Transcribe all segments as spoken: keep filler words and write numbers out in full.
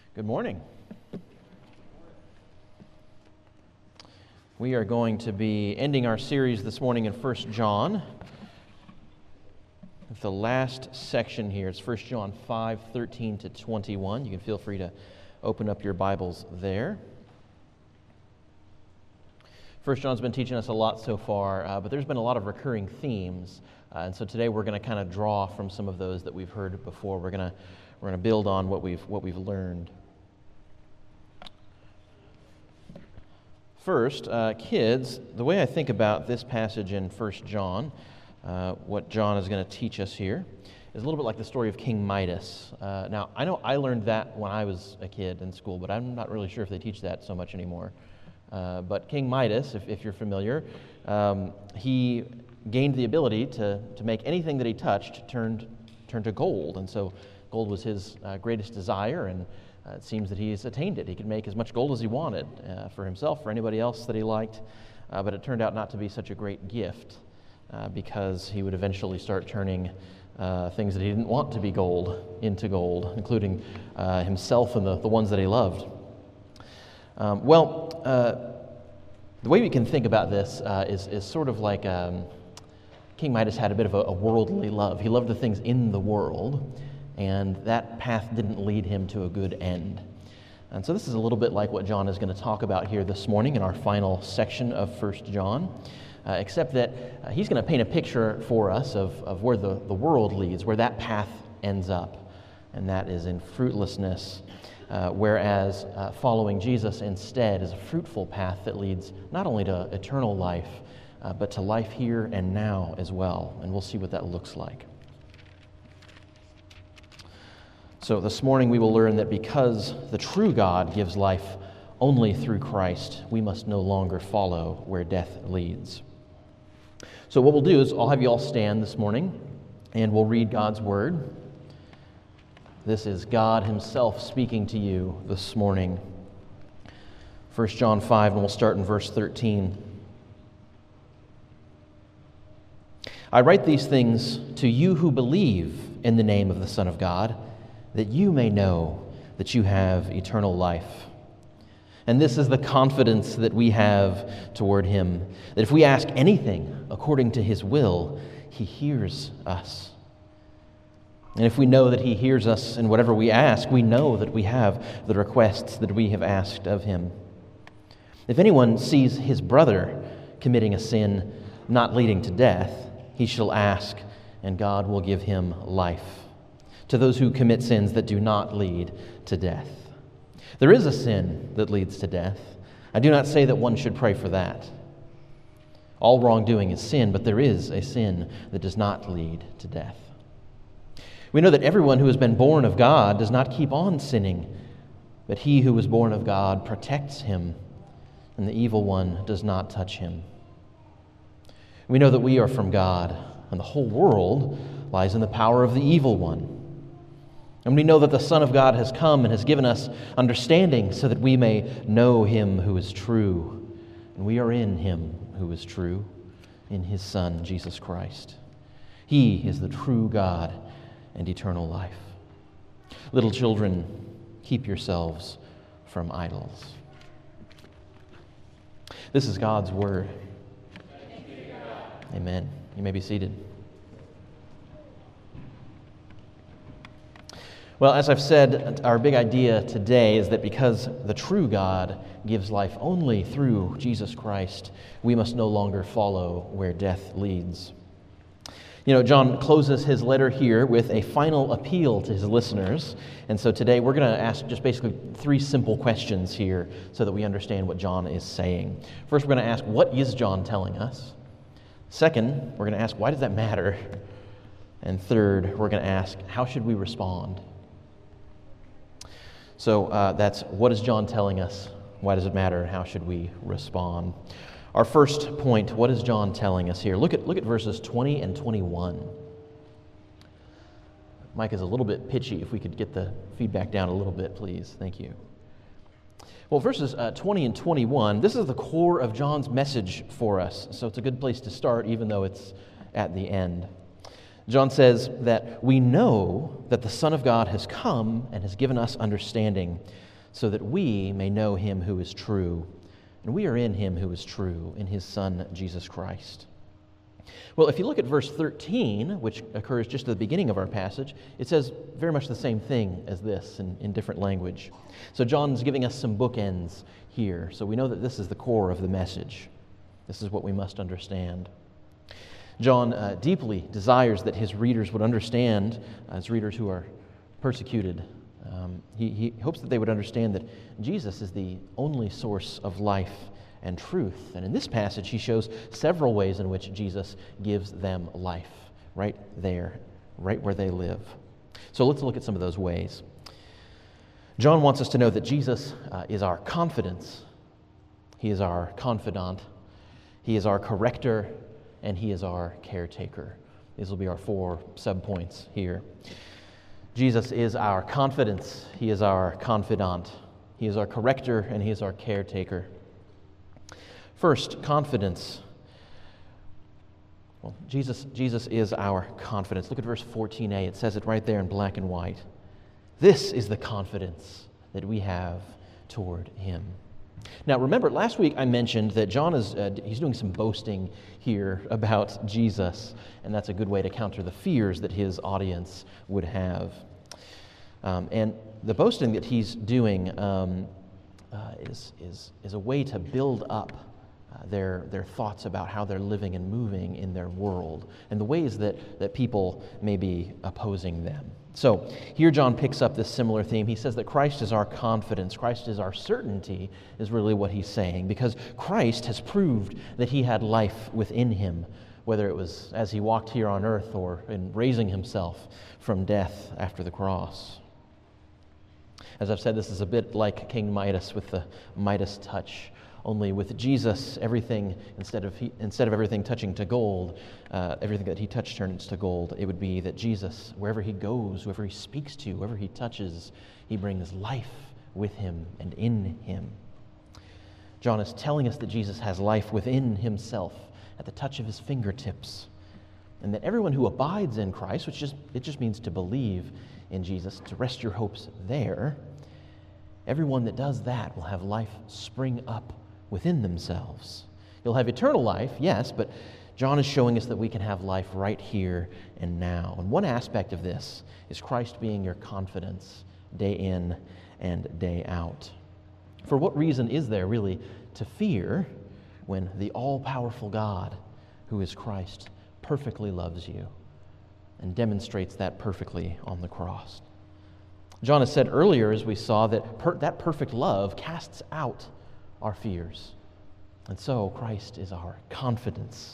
Good morning. We are going to be ending our series this morning in First John. With the last section here, it's First John five, thirteen to twenty-one. You can feel free to open up your Bibles there. First John's been teaching us a lot so far, uh, but there's been a lot of recurring themes. Uh, and so today we're going to kind of draw from some of those that we've heard before. We're going to we're going to build on what we've what we've learned. First, uh, kids, the way I think about this passage in First John, uh, what John is going to teach us here, is a little bit like the story of King Midas. Uh, now, I know I learned that when I was a kid in school, but I'm not really sure if they teach that so much anymore. Uh, but King Midas, if, if you're familiar, um, he gained the ability to, to make anything that he touched turned, turn to gold. And so gold was his uh, greatest desire, and Uh, it seems that he's attained it. He could make as much gold as he wanted uh, for himself, for anybody else that he liked, uh, but it turned out not to be such a great gift uh, because he would eventually start turning uh, things that he didn't want to be gold into gold, including uh, himself and the, the ones that he loved. Um, well, uh, the way we can think about this uh, is, is sort of like um, King Midas had a bit of a, a worldly love. He loved the things in the world, and that path didn't lead him to a good end. And so this is a little bit like what John is going to talk about here this morning in our final section of First John, uh, except that uh, he's going to paint a picture for us of, of where the, the world leads, where that path ends up, and that is in fruitlessness, uh, whereas uh, following Jesus instead is a fruitful path that leads not only to eternal life, uh, but to life here and now as well, and we'll see what that looks like. So this morning we will learn that because the true God gives life only through Christ, we must no longer follow where death leads. So what we'll do is I'll have you all stand this morning and we'll read God's Word. This is God Himself speaking to you this morning. First John five, and we'll start in verse thirteen. I write these things to you who believe in the name of the Son of God, that you may know that you have eternal life. And this is the confidence that we have toward Him, that if we ask anything according to His will, He hears us. And if we know that He hears us in whatever we ask, we know that we have the requests that we have asked of Him. If anyone sees his brother committing a sin not leading to death, he shall ask, and God will give him life, to those who commit sins that do not lead to death. There is a sin that leads to death. I do not say that one should pray for that. All wrongdoing is sin, but there is a sin that does not lead to death. We know that everyone who has been born of God does not keep on sinning, but he who was born of God protects him, and the evil one does not touch him. We know that we are from God, and the whole world lies in the power of the evil one. And we know that the Son of God has come and has given us understanding so that we may know Him who is true. And we are in Him who is true, in His Son, Jesus Christ. He is the true God and eternal life. Little children, keep yourselves from idols. This is God's Word. Amen. You may be seated. Well, as I've said, our big idea today is that because the true God gives life only through Jesus Christ, we must no longer follow where death leads. You know, John closes his letter here with a final appeal to his listeners, and so today we're going to ask just basically three simple questions here so that we understand what John is saying. First, we're going to ask, what is John telling us? Second, we're going to ask, why does that matter? And third, we're going to ask, how should we respond? So uh, that's, what is John telling us? Why does it matter? And how should we respond? Our first point, what is John telling us here? Look at look at verses twenty and twenty-one. Mike is a little bit pitchy. If we could get the feedback down a little bit, please. Thank you. Well, verses uh, twenty and twenty-one, this is the core of John's message for us. So it's a good place to start, even though it's at the end. John says that we know that the Son of God has come and has given us understanding so that we may know him who is true. And we are in him who is true, in his Son, Jesus Christ. Well, if you look at verse thirteen, which occurs just at the beginning of our passage, it says very much the same thing as this in, in different language. So John's giving us some bookends here. So we know that this is the core of the message. This is what we must understand. John uh, deeply desires that his readers would understand, uh, his readers who are persecuted. Um, he, he hopes that they would understand that Jesus is the only source of life and truth. And in this passage, he shows several ways in which Jesus gives them life, right there, right where they live. So let's look at some of those ways. John wants us to know that Jesus uh, is our confidence. He is our confidant. He is our corrector, and he is our caretaker. These will be our four subpoints here. Jesus is our confidence. He is our confidant. He is our corrector, and he is our caretaker. First, confidence. Well, Jesus, Jesus is our confidence. Look at verse fourteen a. It says it right there in black and white. This is the confidence that we have toward him. Now, remember, last week I mentioned that John is uh, he's doing some boasting here about Jesus, and that's a good way to counter the fears that his audience would have. Um, and the boasting that he's doing um, uh, is, is, is a way to build up uh, their, their thoughts about how they're living and moving in their world and the ways that, that people may be opposing them. So here John picks up this similar theme. He says that Christ is our confidence. Christ is our certainty, is really what he's saying, because Christ has proved that he had life within him, whether it was as he walked here on earth or in raising himself from death after the cross. As I've said, this is a bit like King Midas with the Midas touch. Only with Jesus, everything, instead of he, instead of everything touching to gold, uh, everything that he touched turns to gold. It would be that Jesus, wherever he goes, whoever he speaks to, whoever he touches, he brings life with him and in him. John is telling us that Jesus has life within himself at the touch of his fingertips, and that everyone who abides in Christ, which just it just means to believe in Jesus, to rest your hopes there, everyone that does that will have life spring up within themselves. You'll have eternal life, yes, but John is showing us that we can have life right here and now. And one aspect of this is Christ being your confidence day in and day out. For what reason is there really to fear when the all-powerful God, who is Christ, perfectly loves you and demonstrates that perfectly on the cross? John has said earlier, as we saw, that per- that perfect love casts out our fears. And so Christ is our confidence.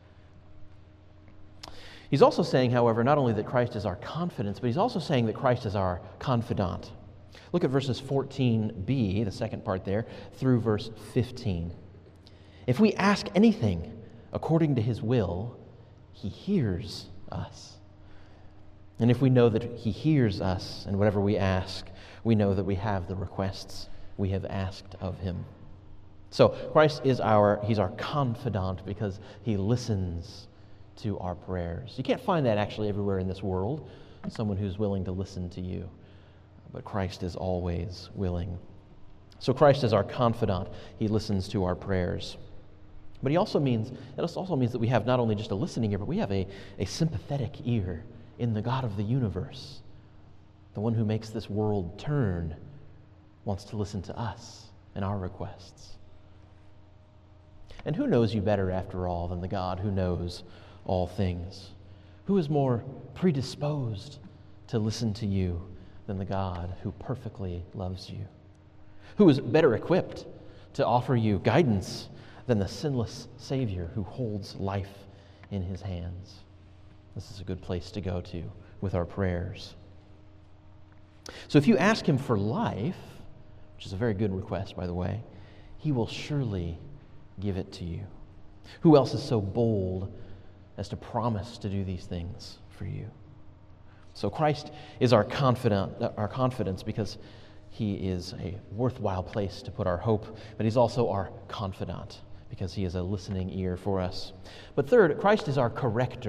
He's also saying, however, not only that Christ is our confidence, but he's also saying that Christ is our confidant. Look at verses fourteen b, the second part there, through verse fifteen. If we ask anything according to his will, he hears us. And if we know that he hears us and whatever we ask, we know that we have the requests we have asked of him. So Christ is our, he's our confidant because he listens to our prayers. You can't find that actually everywhere in this world, someone who's willing to listen to you. But Christ is always willing. So Christ is our confidant. He listens to our prayers. But he also means, it also means that we have not only just a listening ear, but we have a, a sympathetic ear in the God of the universe. The one who makes this world turn wants to listen to us and our requests. And who knows you better, after all, than the God who knows all things? Who is more predisposed to listen to you than the God who perfectly loves you? Who is better equipped to offer you guidance than the sinless Savior who holds life in his hands? This is a good place to go to with our prayers. So if you ask him for life, which is a very good request, by the way, he will surely give it to you. Who else is so bold as to promise to do these things for you? So Christ is our confidant, our confidence because he is a worthwhile place to put our hope, but he's also our confidant because he is a listening ear for us. But third, Christ is our corrector.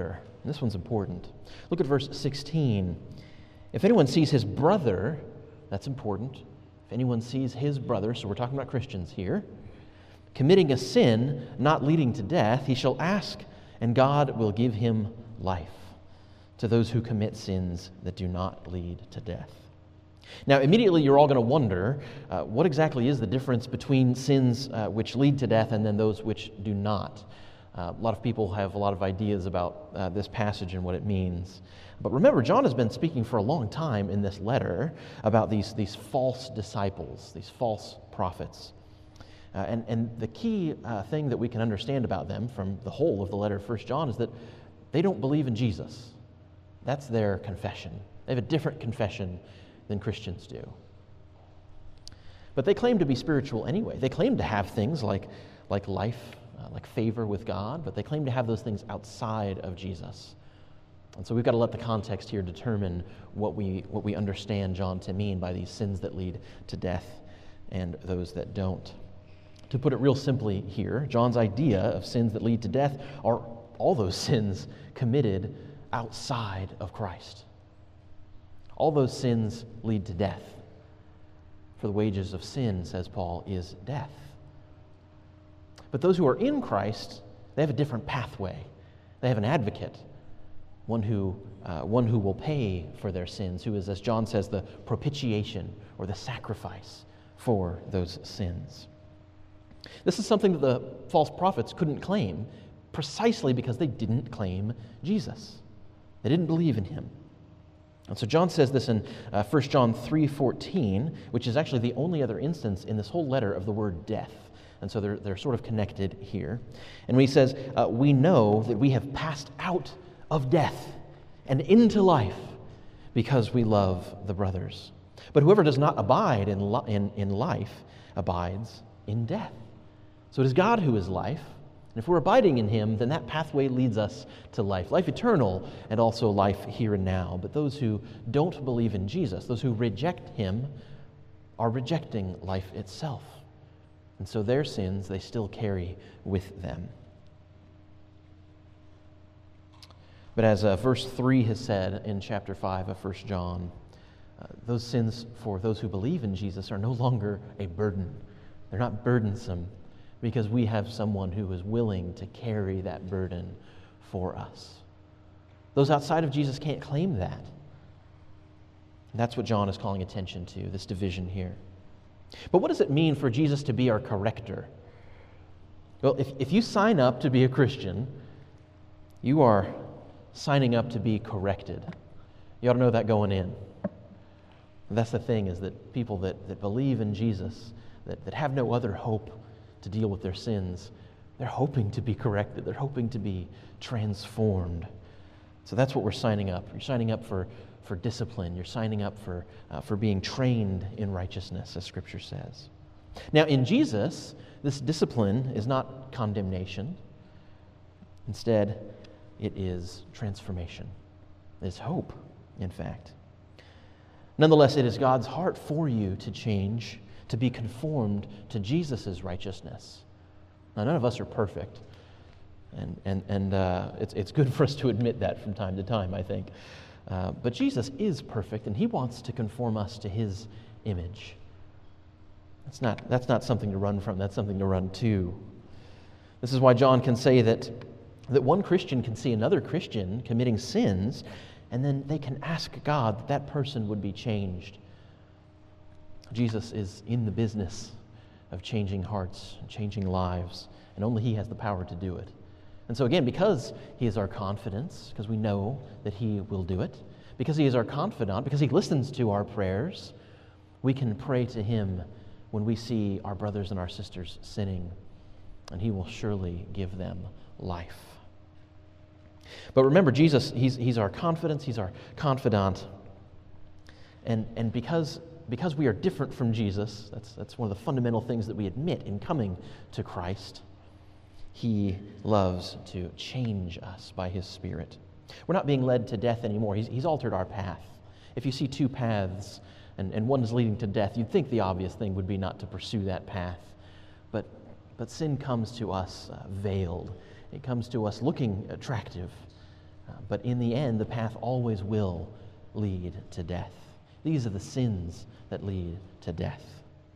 And this one's important. Look at verse sixteen. If anyone sees his brother, that's important. If anyone sees his brother, so we're talking about Christians here, committing a sin not leading to death, he shall ask, and God will give him life to those who commit sins that do not lead to death. Now, immediately you're all going to wonder, uh, what exactly is the difference between sins uh, which lead to death and then those which do not? Uh, a lot of people have a lot of ideas about uh, this passage and what it means. But remember, John has been speaking for a long time in this letter about these, these false disciples, these false prophets. Uh, and, and the key uh, thing that we can understand about them from the whole of the letter of First John is that they don't believe in Jesus. That's their confession. They have a different confession than Christians do. But they claim to be spiritual anyway. They claim to have things like, like life, uh, like favor with God, but they claim to have those things outside of Jesus. And so we've got to let the context here determine what we, what we understand John to mean by these sins that lead to death and those that don't. To put it real simply here, John's idea of sins that lead to death are all those sins committed outside of Christ. All those sins lead to death. For the wages of sin, says Paul, is death. But those who are in Christ, they have a different pathway. They have an advocate, one who, uh, one who will pay for their sins, who is, as John says, the propitiation or the sacrifice for those sins. This is something that the false prophets couldn't claim precisely because they didn't claim Jesus. They didn't believe in him. And so John says this in uh, First John three fourteen, which is actually the only other instance in this whole letter of the word death. And so they're, they're sort of connected here. And when he says, uh, we know that we have passed out of death and into life because we love the brothers. But whoever does not abide in, li- in, in life abides in death. So it is God who is life. And if we're abiding in him, then that pathway leads us to life, life eternal, and also life here and now. But those who don't believe in Jesus, those who reject him, are rejecting life itself. And so their sins they still carry with them. But as uh, verse three has said in chapter five of First John, uh, those sins for those who believe in Jesus are no longer a burden. They're not burdensome, because we have someone who is willing to carry that burden for us. Those outside of Jesus can't claim that. And that's what John is calling attention to, this division here. But what does it mean for Jesus to be our corrector? Well, if, if you sign up to be a Christian, you are signing up to be corrected. You ought to know that going in. And that's the thing, is that people that, that believe in Jesus, that, that have no other hope to deal with their sins, they're hoping to be corrected. They're hoping to be transformed. So that's what we're signing up. You're signing up for, for discipline. You're signing up for, uh, for being trained in righteousness, as Scripture says. Now, in Jesus, this discipline is not condemnation. Instead, it is transformation. It is hope, in fact. Nonetheless, it is God's heart for you to change, to be conformed to Jesus' righteousness. Now, none of us are perfect, and and and uh, it's it's good for us to admit that from time to time, I think. Uh, but Jesus is perfect, and he wants to conform us to his image. That's not that's not something to run from. That's something to run to. This is why John can say that that one Christian can see another Christian committing sins, and then they can ask God that that person would be changed. Jesus is in the business of changing hearts, changing lives, and only he has the power to do it. And so again, because he is our confidence, because we know that he will do it, because he is our confidant, because he listens to our prayers, we can pray to him when we see our brothers and our sisters sinning, and he will surely give them life. But remember, Jesus, he's, he's our confidence, he's our confidant, and, and because Because we are different from Jesus, that's, that's one of the fundamental things that we admit in coming to Christ, he loves to change us by his Spirit. We're not being led to death anymore. He's, he's altered our path. If you see two paths and, and one is leading to death, you'd think the obvious thing would be not to pursue that path. But, but sin comes to us uh, veiled. It comes to us looking attractive. Uh, but in the end, the path always will lead to death. These are the sins that lead to death.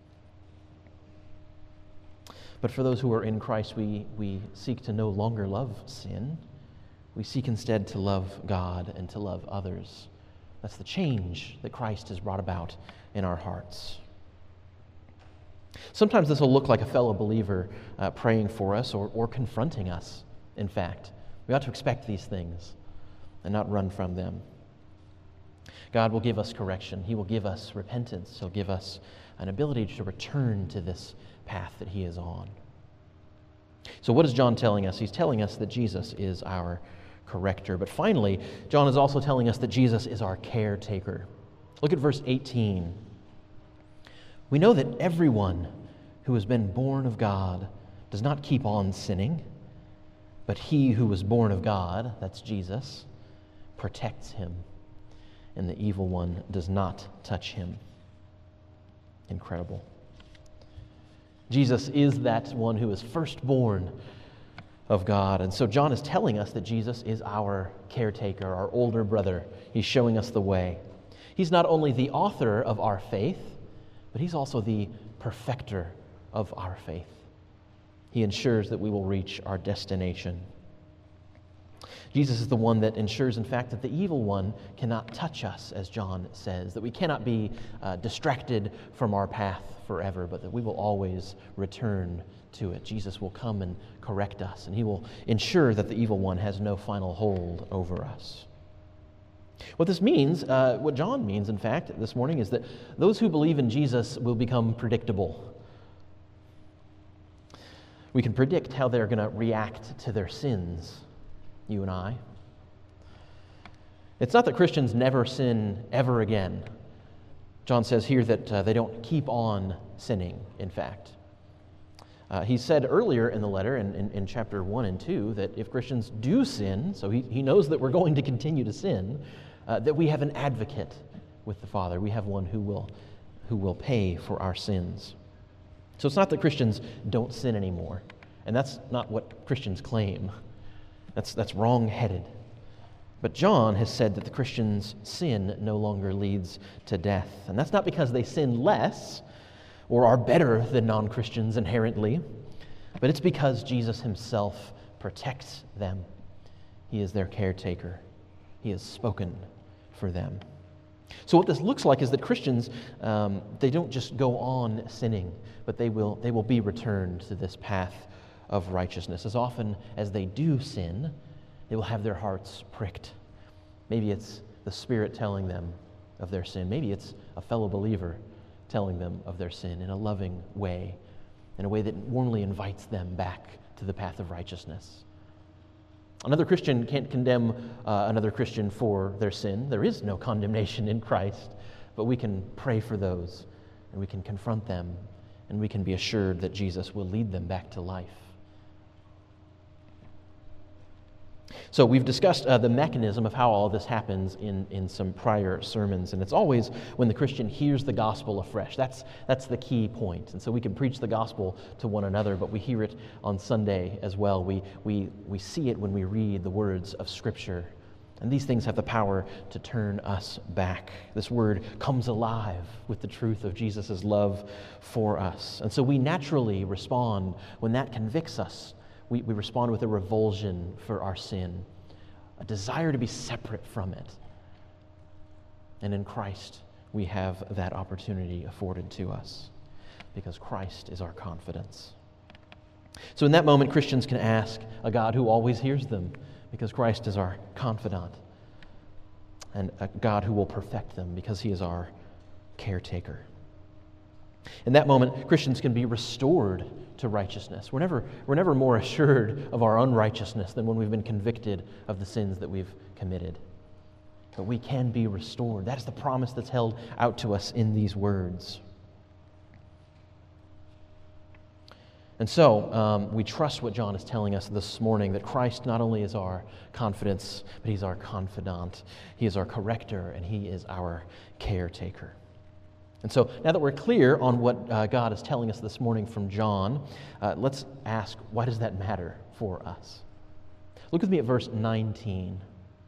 But for those who are in Christ, we, we seek to no longer love sin. We seek instead to love God and to love others. That's the change that Christ has brought about in our hearts. Sometimes this will look like a fellow believer uh, praying for us or, or confronting us, in fact. We ought to expect these things and not run from them. God will give us correction. He will give us repentance. He'll give us an ability to return to this path that he is on. So what is John telling us? He's telling us that Jesus is our corrector. But finally, John is also telling us that Jesus is our caretaker. Look at verse eighteen. We know that everyone who has been born of God does not keep on sinning, but he who was born of God, that's Jesus, protects him, and the evil one does not touch him. Incredible. Jesus is that one who is firstborn of God. And so John is telling us that Jesus is our caretaker, our older brother. He's showing us the way. He's not only the author of our faith, but he's also the perfecter of our faith. He ensures that we will reach our destination. Jesus is the one that ensures, in fact, that the evil one cannot touch us, as John says, that we cannot be uh, distracted from our path forever, but that we will always return to it. Jesus will come and correct us, and he will ensure that the evil one has no final hold over us. What this means, uh, what John means, in fact, this morning, is that those who believe in Jesus will become predictable. We can predict how they're going to react to their sins, you and I. It's not that Christians never sin ever again. John says here that uh, they don't keep on sinning, in fact. Uh, he said earlier in the letter, in, in, in chapter one and two, that if Christians do sin, so he, he knows that we're going to continue to sin, uh, that we have an advocate with the Father. We have one who will, who will pay for our sins. So it's not that Christians don't sin anymore, and that's not what Christians claim. That's, that's wrong-headed. But John has said that the Christian's sin no longer leads to death. And that's not because they sin less or are better than non-Christians inherently, but it's because Jesus himself protects them. He is their caretaker. He has spoken for them. So what this looks like is that Christians, um, they don't just go on sinning, but they will, they will be returned to this path of righteousness. As often as they do sin, they will have their hearts pricked. Maybe it's the Spirit telling them of their sin. Maybe it's a fellow believer telling them of their sin in a loving way, in a way that warmly invites them back to the path of righteousness. Another Christian can't condemn uh, another Christian for their sin. There is no condemnation in Christ, but we can pray for those, and we can confront them, and we can be assured that Jesus will lead them back to life. So we've discussed uh, the mechanism of how all this happens in, in some prior sermons, and it's always when the Christian hears the gospel afresh. That's, that's the key point. And so we can preach the gospel to one another, but we hear it on Sunday as well. We, we, we see it when we read the words of Scripture. And these things have the power to turn us back. This word comes alive with the truth of Jesus' love for us. And so we naturally respond when that convicts us. We, we respond with a revulsion for our sin, a desire to be separate from it. And in Christ, we have that opportunity afforded to us because Christ is our confidence. So in that moment, Christians can ask a God who always hears them because Christ is our confidant, and a God who will perfect them because he is our caretaker. In that moment, Christians can be restored to righteousness. We're never, we're never more assured of our unrighteousness than when we've been convicted of the sins that we've committed. But we can be restored. That is the promise that's held out to us in these words. And so, um, we trust what John is telling us this morning, that Christ not only is our confidence, but he's our confidant. He is our corrector, and he is our caretaker. And so, now that we're clear on what uh, God is telling us this morning from John, uh, let's ask, why does that matter for us? Look with me at verse nineteen.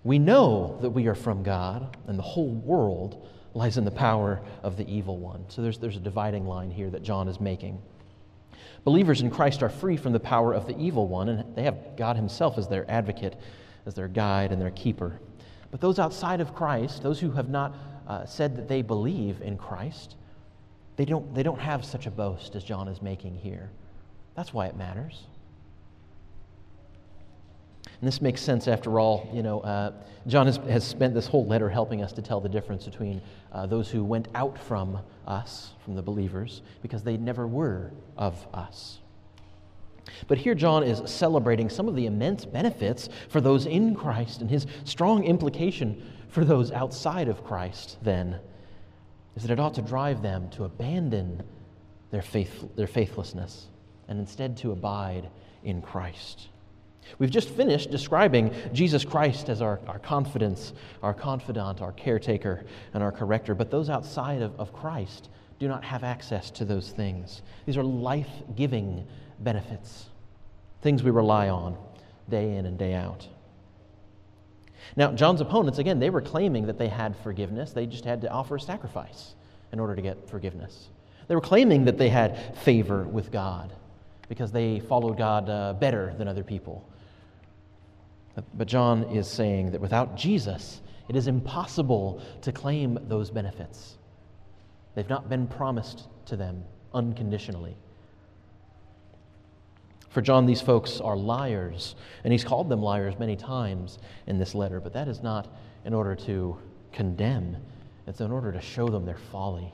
We know that we are from God, and the whole world lies in the power of the evil one. So there's, there's a dividing line here that John is making. Believers in Christ are free from the power of the evil one, and they have God himself as their advocate, as their guide and their keeper. But those outside of Christ, those who have not uh, said that they believe in Christ, they don't, they don't have such a boast as John is making here. That's why it matters. And this makes sense after all. You know, uh, John has, has spent this whole letter helping us to tell the difference between uh, those who went out from us, from the believers, because they never were of us. But here John is celebrating some of the immense benefits for those in Christ, and his strong implication for those outside of Christ, then, is that it ought to drive them to abandon their faith, their faithlessness and instead to abide in Christ. We've just finished describing Jesus Christ as our, our confidence, our confidant, our caretaker, and our corrector. But those outside of, of Christ do not have access to those things. These are life-giving benefits, things we rely on day in and day out. Now, John's opponents, again, they were claiming that they had forgiveness. They just had to offer a sacrifice in order to get forgiveness. They were claiming that they had favor with God because they followed God uh, better than other people. But John is saying that without Jesus, it is impossible to claim those benefits. They've not been promised to them unconditionally. For John, these folks are liars, and he's called them liars many times in this letter, but that is not in order to condemn. It's in order to show them their folly.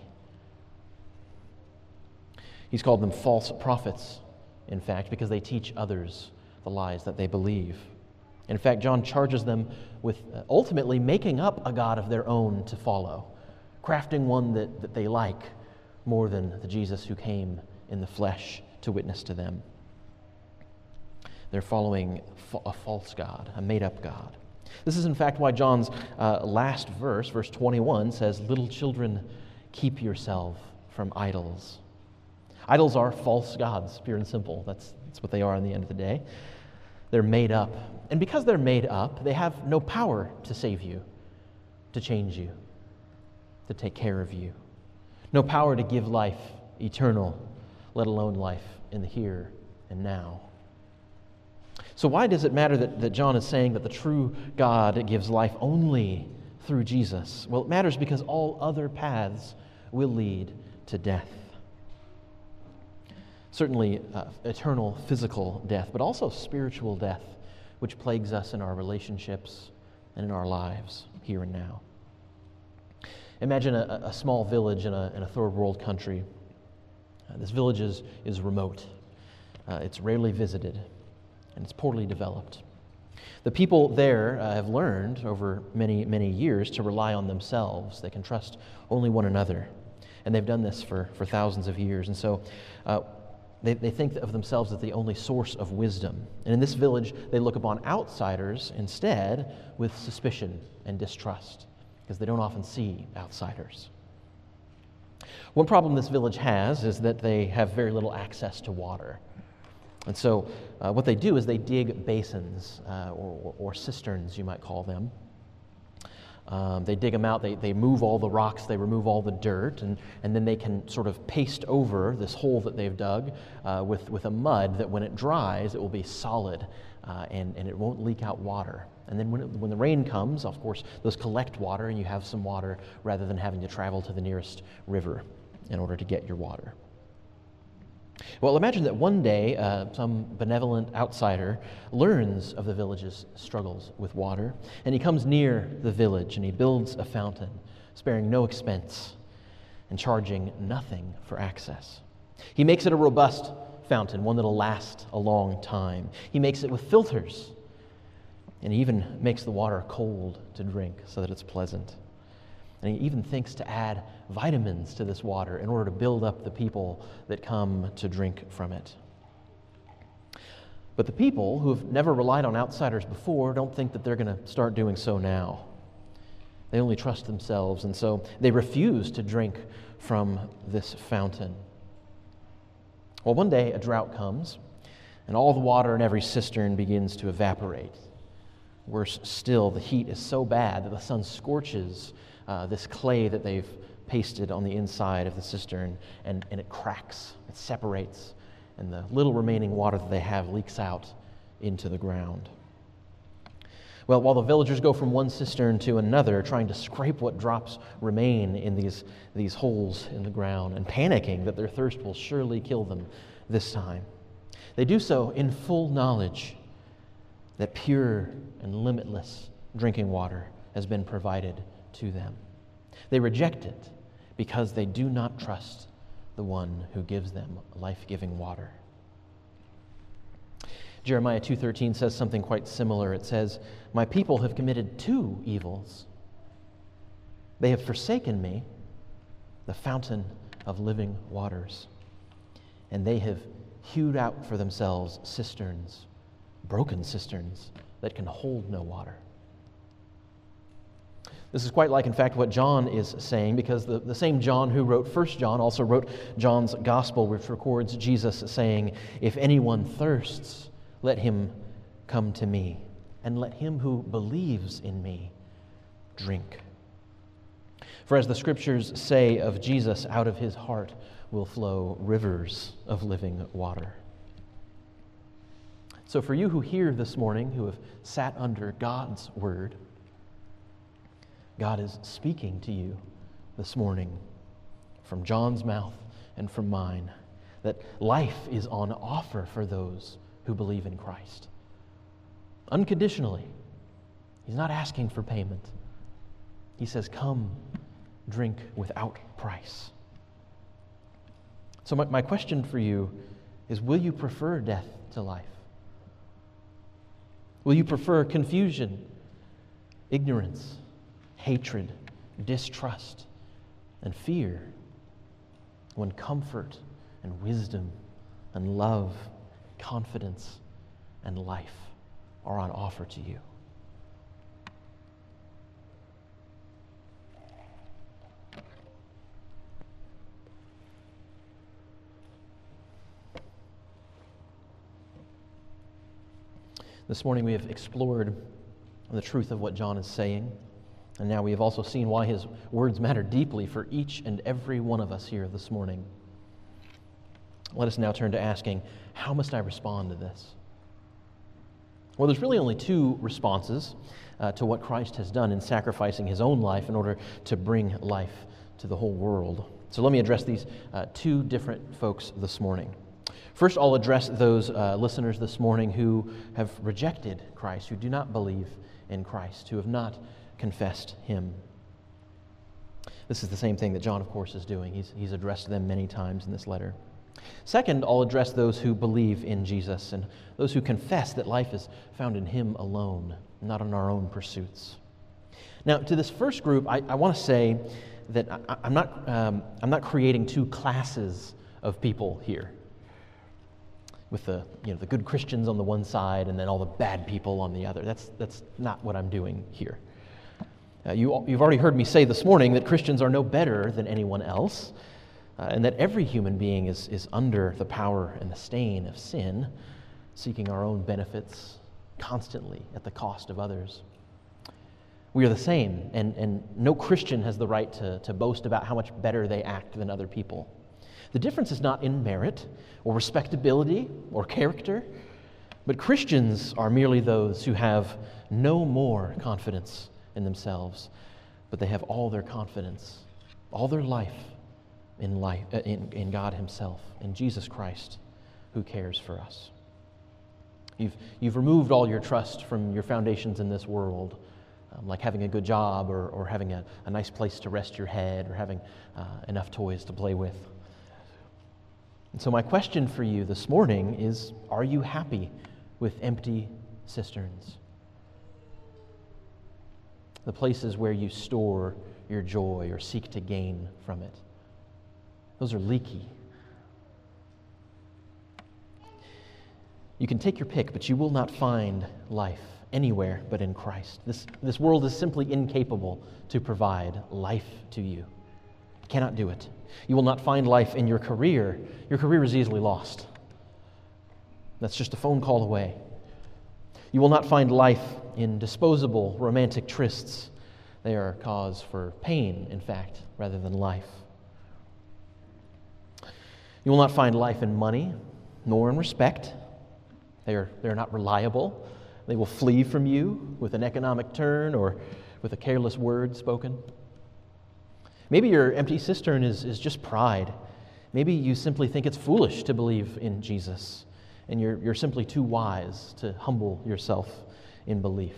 He's called them false prophets, in fact, because they teach others the lies that they believe. In fact, John charges them with ultimately making up a god of their own to follow, crafting one that, that they like more than the Jesus who came in the flesh to witness to them. They're following a false god, a made-up god. This is, in fact, why John's uh, last verse, verse twenty-one, says, "Little children, keep yourself from idols." Idols are false gods, pure and simple. That's, that's what they are in the end of the day. They're made up. And because they're made up, they have no power to save you, to change you, to take care of you. No power to give life eternal, let alone life in the here and now. So why does it matter that, that John is saying that the true God gives life only through Jesus? Well, it matters because all other paths will lead to death. Certainly uh, eternal physical death, but also spiritual death, which plagues us in our relationships and in our lives here and now. Imagine a, a small village in a, in a third world country. Uh, this village is, is remote. Uh, it's rarely visited, and it's poorly developed. The people there uh, have learned over many, many years to rely on themselves. They can trust only one another, and they've done this for, for thousands of years. And so uh, They, they think of themselves as the only source of wisdom. And in this village, they look upon outsiders instead with suspicion and distrust because they don't often see outsiders. One problem this village has is that they have very little access to water. And so uh, what they do is they dig basins uh, or, or cisterns, you might call them. Um, they dig them out, they, they move all the rocks, they remove all the dirt, and, and then they can sort of paste over this hole that they've dug uh, with, with a mud that when it dries, it will be solid uh, and, and it won't leak out water. And then when, it, when the rain comes, of course, those collect water and you have some water rather than having to travel to the nearest river in order to get your water. Well, imagine that one day uh, some benevolent outsider learns of the village's struggles with water, and he comes near the village and he builds a fountain, sparing no expense and charging nothing for access. He makes it a robust fountain, one that'll last a long time. He makes it with filters, and he even makes the water cold to drink so that it's pleasant. And he even thinks to add vitamins to this water in order to build up the people that come to drink from it. But the people who have never relied on outsiders before don't think that they're going to start doing so now. They only trust themselves, and so they refuse to drink from this fountain. Well, one day a drought comes, and all the water in every cistern begins to evaporate. Worse still, the heat is so bad that the sun scorches uh, this clay that they've pasted on the inside of the cistern, and, and it cracks, it separates, and the little remaining water that they have leaks out into the ground. Well, while the villagers go from one cistern to another, trying to scrape what drops remain in these, these holes in the ground and panicking that their thirst will surely kill them this time, they do so in full knowledge that pure and limitless drinking water has been provided to them. They reject it because they do not trust the one who gives them life-giving water. Jeremiah two thirteen says something quite similar. It says, "My people have committed two evils. They have forsaken me, the fountain of living waters, and they have hewed out for themselves cisterns, broken cisterns that can hold no water." This is quite like, in fact, what John is saying, because the, the same John who wrote First John also wrote John's Gospel, which records Jesus saying, "If anyone thirsts, let him come to me, and let him who believes in me drink. For as the Scriptures say of Jesus, out of his heart will flow rivers of living water." So for you who hear this morning, who have sat under God's word, God is speaking to you this morning from John's mouth and from mine, that life is on offer for those who believe in Christ. Unconditionally. He's not asking for payment. He says, "Come, drink without price." So my, my question for you is, will you prefer death to life? Will you prefer confusion, ignorance, hatred, distrust, and fear, when comfort and wisdom and love, confidence, and life are on offer to you? This morning we have explored the truth of what John is saying, and now we have also seen why his words matter deeply for each and every one of us here this morning. Let us now turn to asking, how must I respond to this? Well, there's really only two responses uh, to what Christ has done in sacrificing his own life in order to bring life to the whole world. So let me address these uh, two different folks this morning. First, I'll address those uh, listeners this morning who have rejected Christ, who do not believe in Christ, who have not confessed him. This is the same thing that John, of course, is doing. He's, he's addressed them many times in this letter. Second, I'll address those who believe in Jesus and those who confess that life is found in him alone, not in our own pursuits. Now, to this first group, I, I want to say that I, I'm not, um, I'm not creating two classes of people here, with the, you know, the good Christians on the one side and then all the bad people on the other. That's, that's not what I'm doing here. Uh, you, you've already heard me say this morning that Christians are no better than anyone else, uh, and that every human being is, is under the power and the stain of sin, seeking our own benefits constantly at the cost of others. We are the same, and, and no Christian has the right to, to boast about how much better they act than other people. The difference is not in merit or respectability or character, but Christians are merely those who have no more confidence in themselves, but they have all their confidence, all their life in life uh, in, in God himself, in Jesus Christ, who cares for us. You've, you've removed all your trust from your foundations in this world, um, like having a good job or, or having a, a nice place to rest your head or having uh, enough toys to play with. And so my question for you this morning is, are you happy with empty cisterns? The places where you store your joy or seek to gain from it. Those are leaky. You can take your pick, but you will not find life anywhere but in Christ. This, this world is simply incapable to provide life to you. It cannot do it. You will not find life in your career. Your career is easily lost. That's just a phone call away. You will not find life in disposable romantic trysts. They are cause for pain, in fact, rather than life. You will not find life in money, nor in respect. They are, they are not reliable. They will flee from you with an economic turn or with a careless word spoken. Maybe your empty cistern is, is just pride. Maybe you simply think it's foolish to believe in Jesus, and you're, you're simply too wise to humble yourself in belief.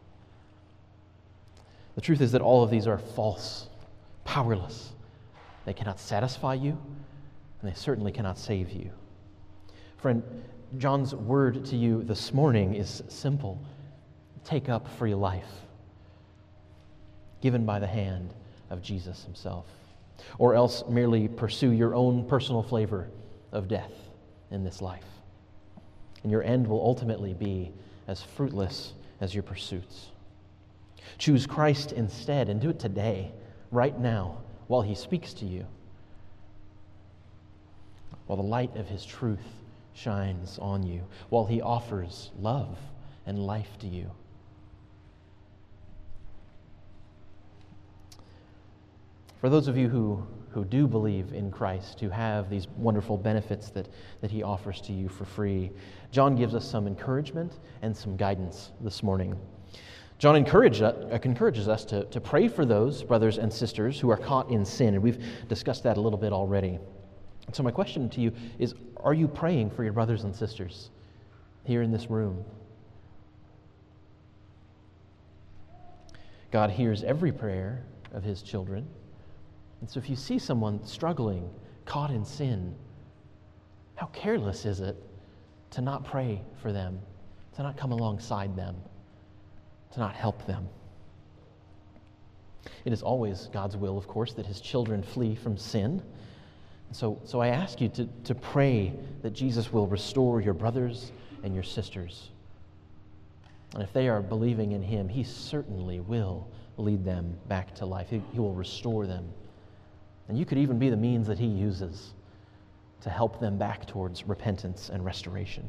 The truth is that all of these are false, powerless. They cannot satisfy you, and they certainly cannot save you. Friend, John's word to you this morning is simple. Take up free life, given by the hand of Jesus himself. Or else merely pursue your own personal flavor of death in this life. And your end will ultimately be as fruitless as your pursuits. Choose Christ instead, and do it today, right now, while he speaks to you, while the light of his truth shines on you, while he offers love and life to you. For those of you who, who do believe in Christ, who have these wonderful benefits that, that he offers to you for free, John gives us some encouragement and some guidance this morning. John encourage, uh, encourages us to, to pray for those brothers and sisters who are caught in sin, and we've discussed that a little bit already. So my question to you is, are you praying for your brothers and sisters here in this room? God hears every prayer of his children. And so if you see someone struggling, caught in sin, how careless is it to not pray for them, to not come alongside them, to not help them? It is always God's will, of course, that his children flee from sin. So, so I ask you to, to pray that Jesus will restore your brothers and your sisters. And if they are believing in him, he certainly will lead them back to life. He, he will restore them. And you could even be the means that he uses to help them back towards repentance and restoration.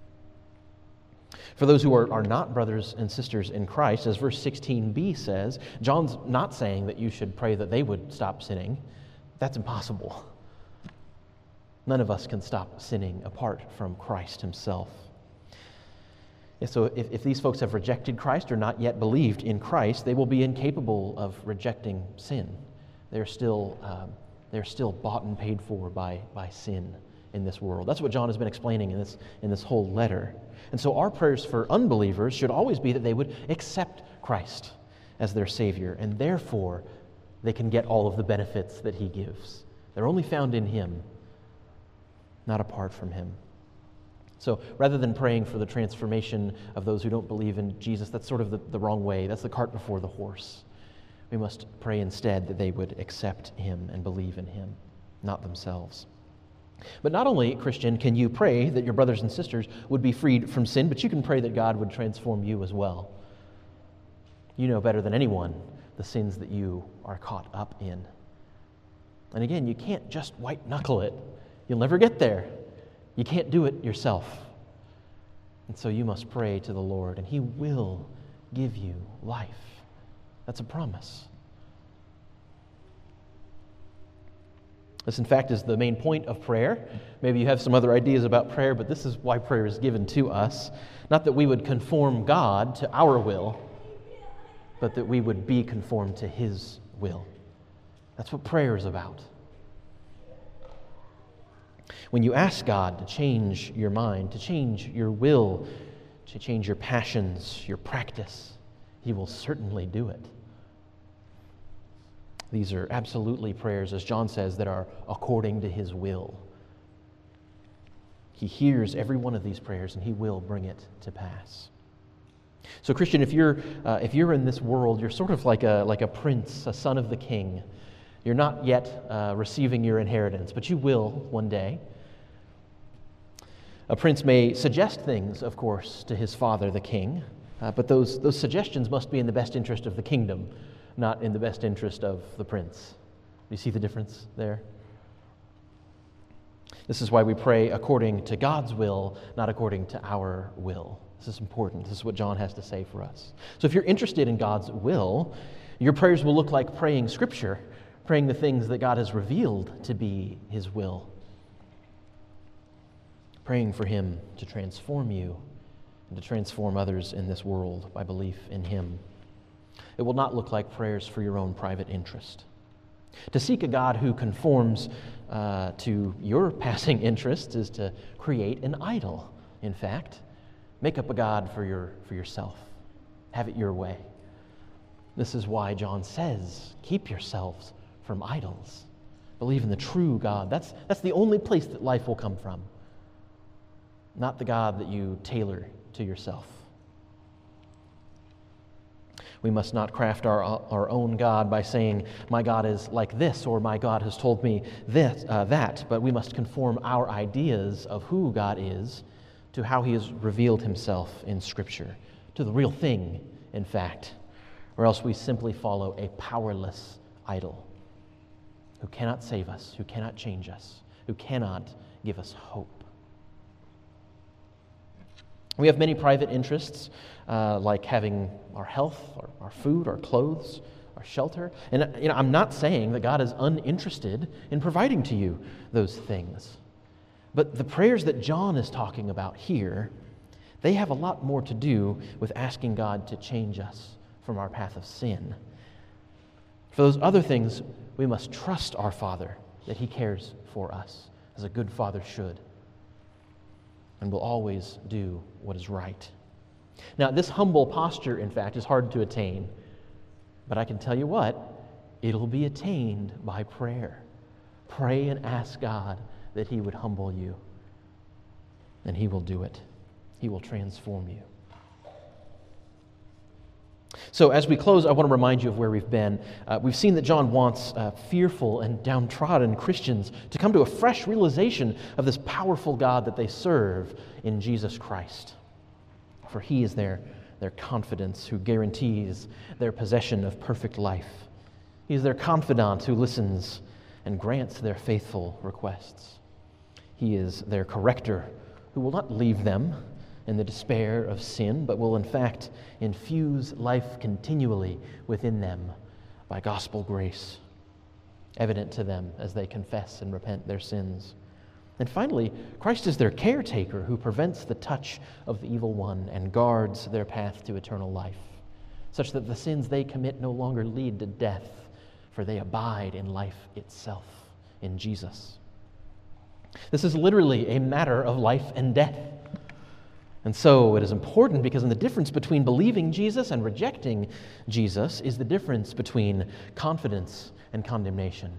For those who are, are not brothers and sisters in Christ, as verse sixteen b says, John's not saying that you should pray that they would stop sinning. That's impossible. None of us can stop sinning apart from Christ himself. And so if, if these folks have rejected Christ or not yet believed in Christ, they will be incapable of rejecting sin. They're still, um, they're still bought and paid for by, by sin in this world. That's what John has been explaining in this, in this whole letter. And so our prayers for unbelievers should always be that they would accept Christ as their Savior, and therefore they can get all of the benefits that he gives. They're only found in him, not apart from him. So rather than praying for the transformation of those who don't believe in Jesus, that's sort of the, the wrong way. That's the cart before the horse. We must pray instead that they would accept him and believe in him, not themselves. But not only, Christian, can you pray that your brothers and sisters would be freed from sin, but you can pray that God would transform you as well. You know better than anyone the sins that you are caught up in. And again, you can't just white-knuckle it. You'll never get there. You can't do it yourself. And so you must pray to the Lord, and he will give you life. That's a promise. This, in fact, is the main point of prayer. Maybe you have some other ideas about prayer, but this is why prayer is given to us. Not that we would conform God to our will, but that we would be conformed to his will. That's what prayer is about. When you ask God to change your mind, to change your will, to change your passions, your practice, he will certainly do it. These are absolutely prayers, as John says, that are according to his will. He hears every one of these prayers, and he will bring it to pass. So, Christian, if you're uh, if you're in this world, you're sort of like a like a prince, a son of the king. You're not yet uh, receiving your inheritance, but you will one day. A prince may suggest things, of course, to his father, the king, uh, but those those suggestions must be in the best interest of the kingdom, not in the best interest of the prince. Do you see the difference there? This is why we pray according to God's will, not according to our will. This is important. This is what John has to say for us. So if you're interested in God's will, your prayers will look like praying Scripture, praying the things that God has revealed to be His will. Praying for Him to transform you and to transform others in this world by belief in Him. It will not look like prayers for your own private interest. To seek a God who conforms uh, to your passing interests is to create an idol, in fact. Make up a God for your for yourself. Have it your way. This is why John says, keep yourselves from idols. Believe in the true God. That's, that's the only place that life will come from. Not the God that you tailor to yourself. We must not craft our, our own God by saying, my God is like this, or my God has told me this, uh, that, but we must conform our ideas of who God is to how He has revealed Himself in Scripture, to the real thing, in fact, or else we simply follow a powerless idol who cannot save us, who cannot change us, who cannot give us hope. We have many private interests, uh, like having our health, our, our food, our clothes, our shelter. And you know, I'm not saying that God is uninterested in providing to you those things. But the prayers that John is talking about here, they have a lot more to do with asking God to change us from our path of sin. For those other things, we must trust our Father that He cares for us, as a good father should, and will always do what is right. Now, this humble posture, in fact, is hard to attain. But I can tell you what, it'll be attained by prayer. Pray and ask God that He would humble you. And He will do it. He will transform you. So as we close, I want to remind you of where we've been. Uh, we've seen that John wants uh, fearful and downtrodden Christians to come to a fresh realization of this powerful God that they serve in Jesus Christ. For He is their, their confidence who guarantees their possession of perfect life. He is their confidant who listens and grants their faithful requests. He is their corrector who will not leave them in the despair of sin, but will in fact infuse life continually within them by gospel grace, evident to them as they confess and repent their sins. And finally, Christ is their caretaker who prevents the touch of the evil one and guards their path to eternal life, such that the sins they commit no longer lead to death, for they abide in life itself, in Jesus. This is literally a matter of life and death. And so it is important because in the difference between believing Jesus and rejecting Jesus is the difference between confidence and condemnation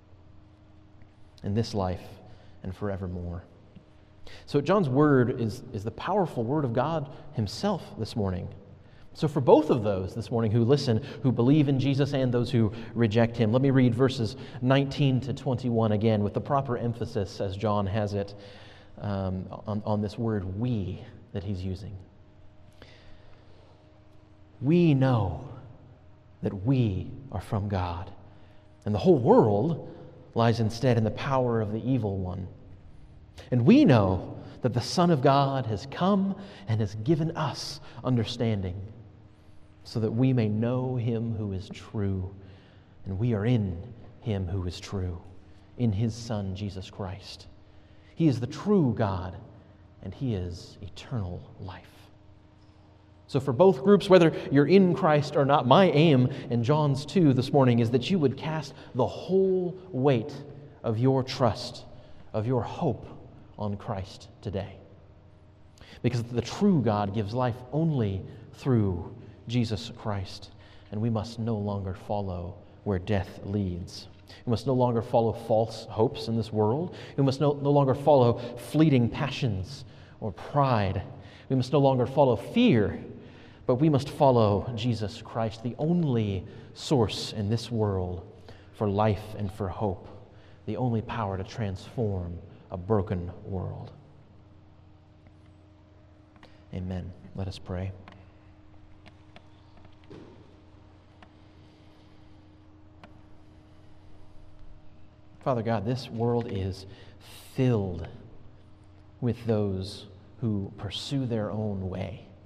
in this life and forevermore. So John's word is, is the powerful word of God Himself this morning. So for both of those this morning who listen, who believe in Jesus and those who reject Him, let me read verses nineteen to twenty-one again with the proper emphasis as John has it um, on, on this word we that he's using. We know that we are from God, and the whole world lies instead in the power of the evil one. And we know that the Son of God has come and has given us understanding, so that we may know Him who is true, and we are in Him who is true, in His Son, Jesus Christ. He is the true God, and He is eternal life. So for both groups, whether you're in Christ or not, my aim in John's two this morning is that you would cast the whole weight of your trust, of your hope on Christ today. Because the true God gives life only through Jesus Christ, and we must no longer follow where death leads. We must no longer follow false hopes in this world. We must no, no longer follow fleeting passions or pride. We must no longer follow fear, but we must follow Jesus Christ, the only source in this world for life and for hope, the only power to transform a broken world. Amen. Let us pray. Father God, this world is filled with those who pursue their own way,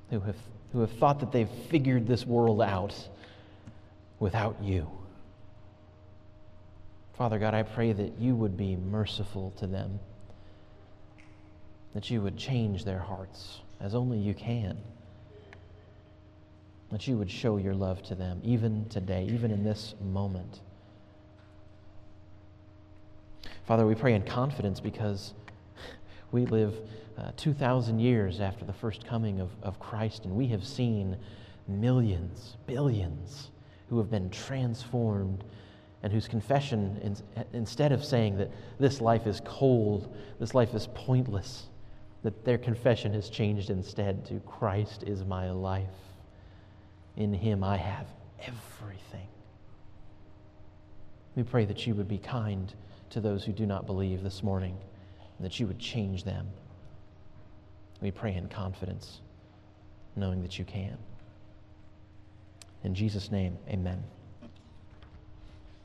who have, who have thought that they've figured this world out without you. Father God, I pray that you would be merciful to them, that you would change their hearts as only you can, that you would show your love to them even today, even in this moment. Father, we pray in confidence because we live uh, two thousand years after the first coming of, of Christ, and we have seen millions, billions who have been transformed and whose confession, in, instead of saying that this life is cold, this life is pointless, that their confession has changed instead to Christ is my life. In him I have everything. We pray that you would be kind to those who do not believe this morning, and that you would change them. We pray in confidence, knowing that you can. In Jesus' name, amen.